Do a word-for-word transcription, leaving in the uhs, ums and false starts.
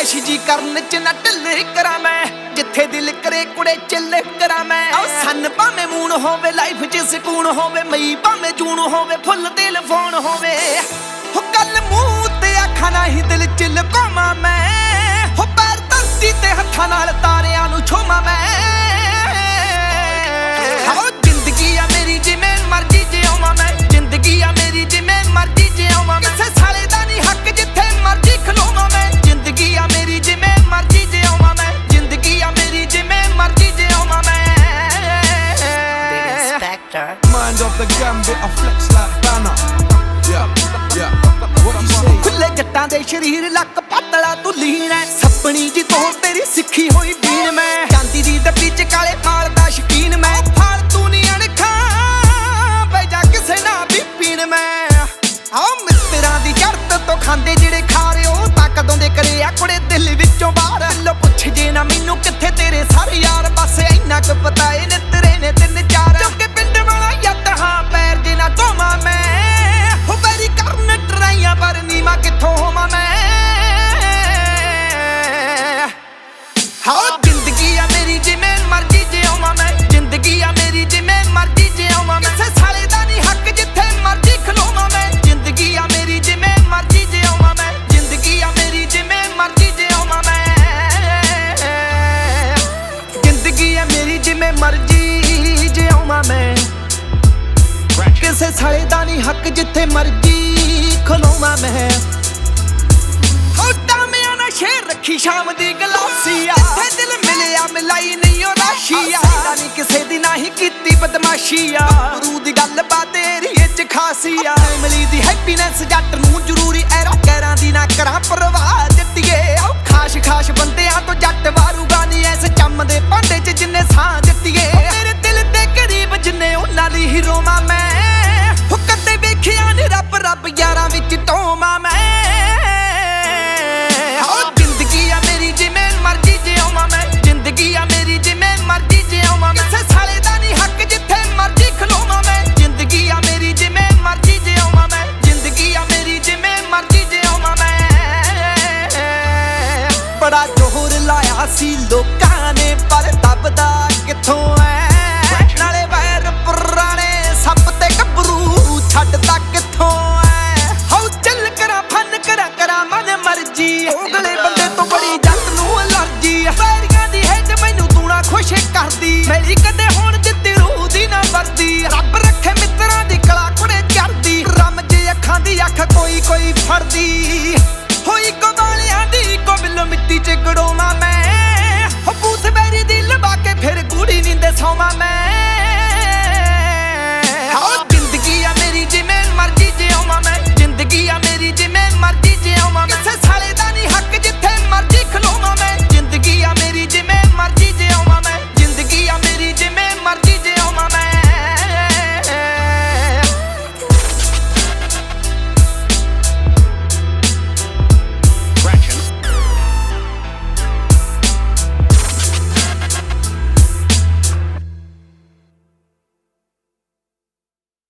ਐਸ਼ ਜੀ ਕਰਨ ਚ ਨਾ ਢਿੱਲ ਕਰਾਂ ਮੈਂ, ਜਿੱਥੇ ਦਿਲ ਕਰੇ ਕੁੜੇ ਚਿੱਲ ਕਰਾਂ ਮੈਂ। ਆਹ ਸੰਨ ਭਾਵੇਂ ਮੂਨ ਹੋਵੇ, ਲਾਈਫ ਚ ਸਕੂਨ ਹੋਵੇ, ਮਈ ਭਾਵੇਂ ਜੂਨ ਹੋਵੇ, ਫੁੱਲ ਦਿਲ ਫੋਨ ਹੋਵੇ। ਹੋ ਗੱਲ ਮੂੰਹ ਤੇ ਅੱਖਾਂ ਨਾਲ ਹੀ ਦਿਲ ਚ ਲੁਕਾਵਾਂ ਮੈਂ, ਹੋ ਪੈਰ ਧਰਤੀ ਤੇ ਹੱਥਾਂ ਨਾਲ ਤਾਰਿਆਂ ਨੂੰ ਛੋਵਾਂ ਮੈਂ। ਹੋ ਜ਼ਿੰਦਗੀ ਆ ਮੇਰੀ ਜਿਵੇਂ ਮਰਜ਼ੀ ਜਿਉਵਾਂ ਮੈਂ, ਜ਼ਿੰਦਗੀ ਆ ਮੇਰੀ ਜਿਵੇਂ ਮਰਜ਼ੀ ਜਿਉਵਾਂ ਮੈਂ। ਕਿਸੇ ਸਾਲੇ ਦਾ ਨਹੀਂ ਹੱਕ ਜਿੱਥੇ ਮਰਜ਼ੀ ਖਲੋਵਾਂ ਮੈਂ, ਜ਼ਿੰਦਗੀ ਆ ਮੇਰੀ ਜਿਵੇਂ ਮਰਜ਼ੀ ਜਿਉਵਾਂ ਮੈਂ, ਜ਼ਿੰਦਗੀ ਆ ਮੇਰੀ ਜਿਵੇਂ ਮਰਜ਼ੀ ਜਿਉਵਾਂ ਮੈਂ। Mind of the gambit, I flex like Banner. Yeah, yeah. What you say? ਖੁੱਲੇ ਜੱਟਾਂ ਦੇ ਸ਼ਰੀਰ ਲੱਕ ਪਤਲਾ ਤੂੰ ਲੀਨ ਐ, ਸੱਪਣੀ ਜੀ ਤੋਂ ਤੇਰੀ ਸਿੱਖੀ ਹੋਈ ਬੀਨ ਮੈਂ। ਚਾਂਦੀ ਦੀ ਡੱਬੀ ਚ ਕਾਲੇ ਮਾਲ ਦਾ ਸ਼ਕੀਨ ਮੈਂ, ਫਾਲਤੂ ਨੀ ਅਣਖਾਂ ਬੈ ਜਾ ਕਿਸੇ ਨਾ ਵੀ ਪੀਣ ਮੈਂ। ਆਹ ਮਿੱਤਰਾਂ ਦੀ ਜੜਤ ਤੋਂ ਖਾਂਦੇ ਜਿਹੜੇ ਖਾਰੇ, ਉਹ ਤਾਂ ਕਦੋਂ ਦੇ ਕਰੇ ਆ ਕੁੜੇ ਦਿਲ ਵਿੱਚੋਂ ਬਾਹਰ। ਲੋ ਪੁੱਛ ਜੇ ਨਾ ਮੈਨੂੰ ਕਿੱਥੇ ਤੇਰੇ ਸਾਰੇ ਯਾਰ, ਬਸ ਇੰਨਾ ਕੁ ਪਤਾ ਏ ਨੇ ਤੇਰੇ ਨੇ ਤਿੰਨ ਚਾਰ। ਚੁੱਕੇ ਪਿੰਡ ਵਾਲਾ ਯੱਤ ਹਾਂ ਪੈਰ ਜੇ ਨਾ ਧੋਵਾਂ ਮੈਂ, ਹੋ ਬੈਰੀ ਕਰਨ ਟਰਾਈਆਂ ਪਰ ਨੀਵਾਂ ਕਿੱਥੋਂ ਹੋਵਾਂ ਮੈਂ। ਹਾਂ ਜ਼ਿੰਦਗੀ ਆ ਮੇਰੀ ਜਿਵੇਂ ਮਰਜ਼ੀ ਜਿਉਵਾਂ ਮੈਂ, ਜ਼ਿੰਦਗੀ ਆ ਮੇਰੀ ਜਿਵੇਂ ਮਰਜ਼ੀ ਜਿਉਵਾਂ ਮੈਂ। ਕਿਸੇ ਸਾਲੇ ਦਾ ਨਹੀਂ ਹੱਕ ਜਿੱਥੇ ਮਰਜ਼ੀ ਖਲੋਵਾਂ ਮੈਂ, ਜ਼ਿੰਦਗੀ ਆ ਮੇਰੀ ਜਿਵੇਂ ਮਰਜ਼ੀ ਜਿਉਵਾਂ ਮੈਂ, ਜ਼ਿੰਦਗੀ ਆ ਮੇਰੀ ਜਿਵੇਂ ਮਰਜ਼ੀ ਜਿਉਵਾਂ ਮੈਂ। ਜ਼ਿੰਦਗੀ ਆ ਮੇਰੀ ਜਿਵੇਂ ਮਰਜ਼ੀ ਜਿਉਵਾਂ ਮੈਂ, ਕਿਸੇ ਸਾਲੇ ਦਾ ਨਹੀਂ ਹੱਕ ਜਿੱਥੇ ਮਰਜ਼ੀ ਖਲੋਵਾਂ ਮੈਂ। ਹੋ ਟਾਮਿਆਂ ਨਾਲ ਸ਼ੇਰ ਰੱਖੀ ਸ਼ਾਮ ਦੀ ਗਲਾਸੀਆ, ਜਿੱਥੇ ਦਿਲ ਮਿਲਿਆ ਮਿਲਾਈ ਨਹੀਂ ਉਹ ਰਾਸ਼ੀਆ। ਸਾਡਾ ਨਹੀਂ ਕਿਸੇ ਦੀ ਨਾ ਹੀ ਕੀਤੀ ਬਦਮਾਸ਼ੀਆ, ਗੁਰੂ ਦੀ ਗੱਲ ਬਾਤ ਏਰੀਏ ਚ ਖਾਸੀਆ। ਫੈਮਿਲੀ ਦੀ ਹੈਪੀਨੈਸ ਜੱਟ ਨੂੰ ਜ਼ਰੂਰੀ ਐ, ਗੈਰਾਂ ਦੀ ਨਾ ਕਰਾਂ ਪਰਵਾਹ ਜੱਟੀਏ। ਆਹ ਖਾਸ ਖਾਸ ਬੰਦਿਆਂ ਤੋਂ ਜੱਟ ਵਾਰੂਗਾ ਨਹੀਂ, ਐਸ ਚੰਮ ਦੇ ਭਾਂਡੇ ਚ ਜਿੰਨੇ ਸਾਹ ਜੱਟੀਏ। ਮੇਰੇ ਦਿਲ ਦੇ ਕਰੀਬ ਜਿੰਨੇ ਉਹਨਾਂ ਦੀ ਹੀਰੋਵਾਂ ਮੈਂ, ਹੋ ਕਦੇ ਵੇਖਿਆ ਨੀ ਰੱਬ ਰੱਬ ਯਾਰਾਂ ਵਿੱਚ ਟੋਵਾਂ ਮੈਂ। ਹੋ ਜ਼ਿੰਦਗੀ ਆ ਮੇਰੀ ਜਿਵੇਂ ਮਰਜ਼ੀ ਜਿਉਵਾਂ ਮੈਂ, ਜ਼ਿੰਦਗੀ ਆ ਮੇਰੀ ਜਿਵੇਂ ਮਰਜ਼ੀ ਜਿਉਵਾਂ ਮੈਂ। ਕਿਸੇ ਸਾਲੇ ਦਾ ਨਹੀਂ ਹੱਕ ਜਿੱਥੇ ਮਰਜ਼ੀ ਖਲੋਵਾਂ ਮੈਂ, ਜ਼ਿੰਦਗੀ ਆ ਮੇਰੀ ਜਿਵੇਂ ਮਰਜ਼ੀ ਜਿਉਵਾਂ ਮੈਂ, ਜ਼ਿੰਦਗੀ ਆ ਮੇਰੀ ਜਿਵੇਂ ਮਰਜ਼ੀ ਜਿਉਵਾਂ ਮੈਂ। ਬੜਾ ਜ਼ੋਰ ਲਾਇਆ ਸੀ ਲੋਕਾਂ ਨੇ ਪਰ ਦੱਬਦਾ ਕਿੱਥੋਂ ਐ, ਨਾਲੇ ਵੈਰ ਪੁਰਾਣੇ ਸੱਪ ਤੇ ਗੱਭਰੂ ਛੱਡਦਾ ਕਿੱਥੋਂ ਐ। ਹਉ ਚੱਲ ਕਰਾਂ ਫਨ ਕਰਾਂ ਕਰਾਂ ਮਨ ਮਰਜੀ, ਉਗਲੇ ਬੰਦੇ ਤੋਂ ਬੜੀ ਜੱਟ ਨੂੰ ਅਲਰਜੀ। ਵੈਰੀਆਂ ਦੀ ਹੈਡ ਮੈਨੂੰ ਤੂਣਾ ਖੁਸ਼ ਕਰਦੀ, ਮੇਰੀ ਕਦੇ ਹੁਣ ਦਿੱਤੀ ਰੂਹ ਦੀ ਨਾ ਵਰਦੀ। ਰੱਬ ਰੱਖੇ ਮਿੱਤਰਾਂ ਦੀ ਕਲਾ ਕੁੜੇ ਚੜਦੀ, ਰਮ ਜੇ ਅੱਖਾਂ ਦੀ ਅੱਖ ਕੋਈ ਕੋਈ ਫੜਦੀ।